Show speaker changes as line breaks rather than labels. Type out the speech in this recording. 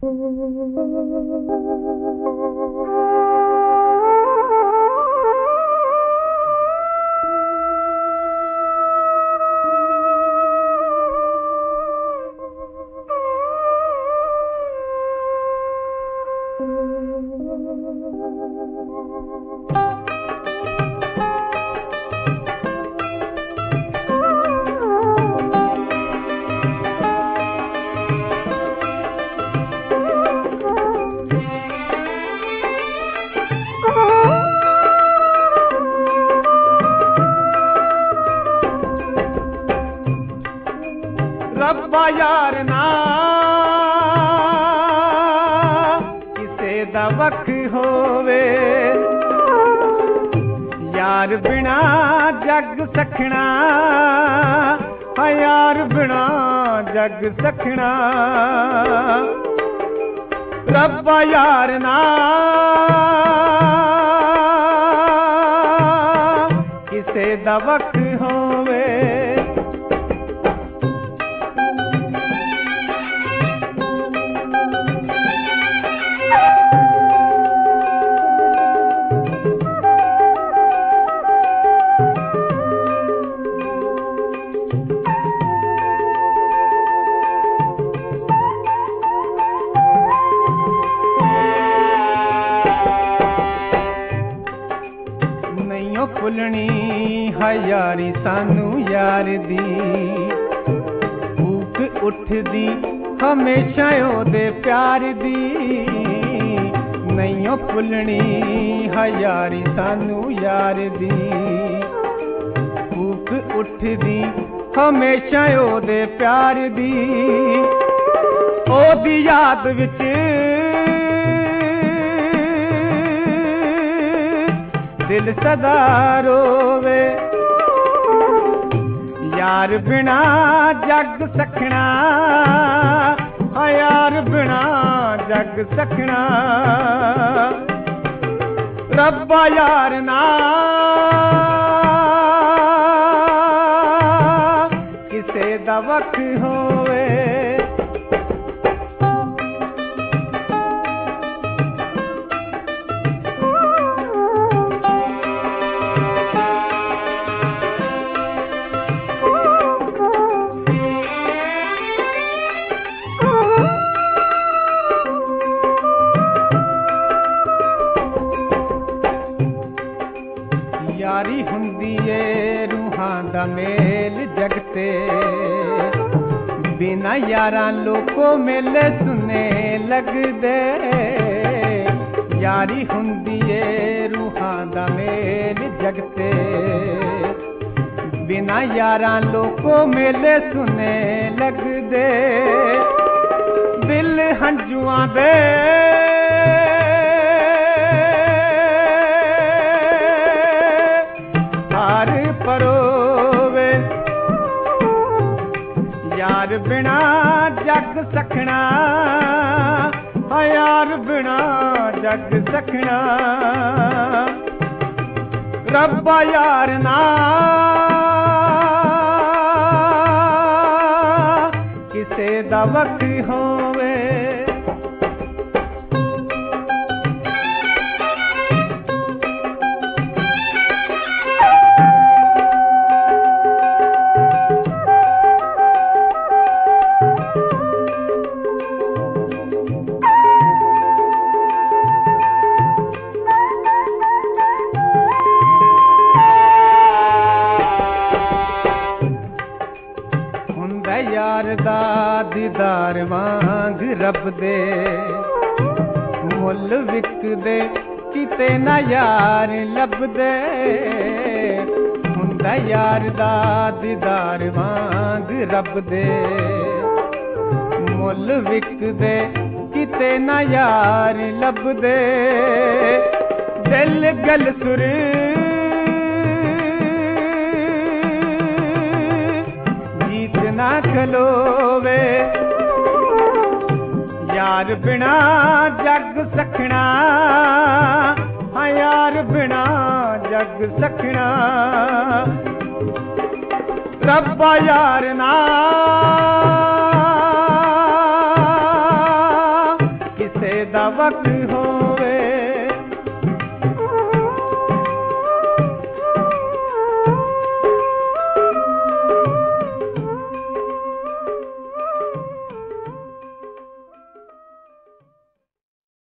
रब्बा यार ना किसे दा वख होवे, यार बिना जग सखना, हाँ यार बिना जग सखना। रब्बा यार ना किसे दा वख होवे, भुलनी है यारी सानू यार दी, भूख उठदी हमेशा ओदे प्यार दी। नहीं भुलनी है यारी सानू यार दी, भूख उठदी हमेशा ओदे प्यार दी। ओदी याद विच दिल सदा रोवे, यार बिना जग सखना, हाँ यार बिना जग सखना। रब्बा यार ना किसे दा वख होवे, यारी हुंदी ए रूहां दा मेल जगते, बिना यारां लोको मेले सुने लगदे। यारी हुंदी ए रूहां दा मेल जगते, बिना यारां लोको मेले सुने लगदे। दिल हंजुआं दे परोवे, यार बिना जग सखना, हाँ यार बिना जग सखना। रब्बा यार ना किसे दा वख होवे, यार दा दीदार वांग रब दे, मुल विकदे किते ना यार लभदे। हुंदा यार दा दीदार वांग रब दे, मुल विकदे किते ना यार लभदे। दिल गल सुर ना खलोवे, यार बिना जग सखना, हाँ यार बिना जग सखना। रब्बा यार ना ਕਿਸੇ ਦਾ ਵਕਤ ਹੋਵੇ।